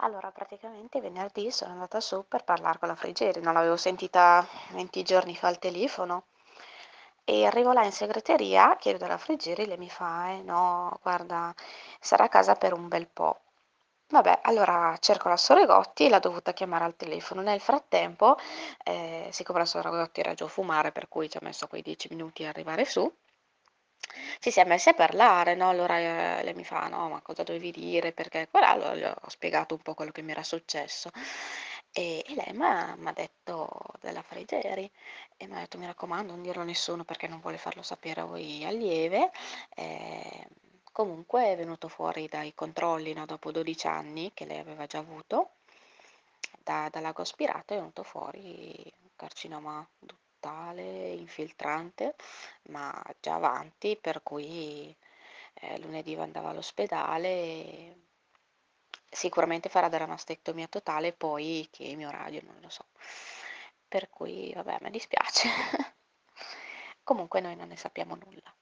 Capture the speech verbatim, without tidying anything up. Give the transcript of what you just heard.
Allora, praticamente venerdì sono andata su per parlar con la Frigeri, non l'avevo sentita venti giorni fa al telefono. E arrivo là in segreteria, chiedo alla Frigeri, lei mi fa: "Eh no, guarda, sarà a casa per un bel po'". Vabbè, allora cerco la Sorigotti, l'ha dovuta chiamare al telefono. Nel frattempo, ehm, siccome la Sorigotti era giù a fumare, per cui ci ha messo quei dieci minuti a arrivare su, ci siam messi a parlare, no, allora, ehm, lei mi fa: "No, ma cosa dovevi dire, perché qua e là", allora le ho spiegato un po' quello che mi era successo. E e lei m'ha m'ha detto della Frigeri e m'ha detto: "Mi raccomando, non dirlo a nessuno", perché non vuole farlo sapere a voi allieve. Ehm, comunque è venuto fuori dai controlli, no, dopo dodici anni che lei aveva già avuto, da dall'ago aspirato è venuto fuori un carcinoma duttale infiltrante, ma già avanti, per cui, ehm, lunedì va andava all'ospedale e sicuramente farà della mastectomia totale, poi chemio, radio, non lo so. Per cui vabbè, a me dispiace. Comunque noi non ne sappiamo nulla.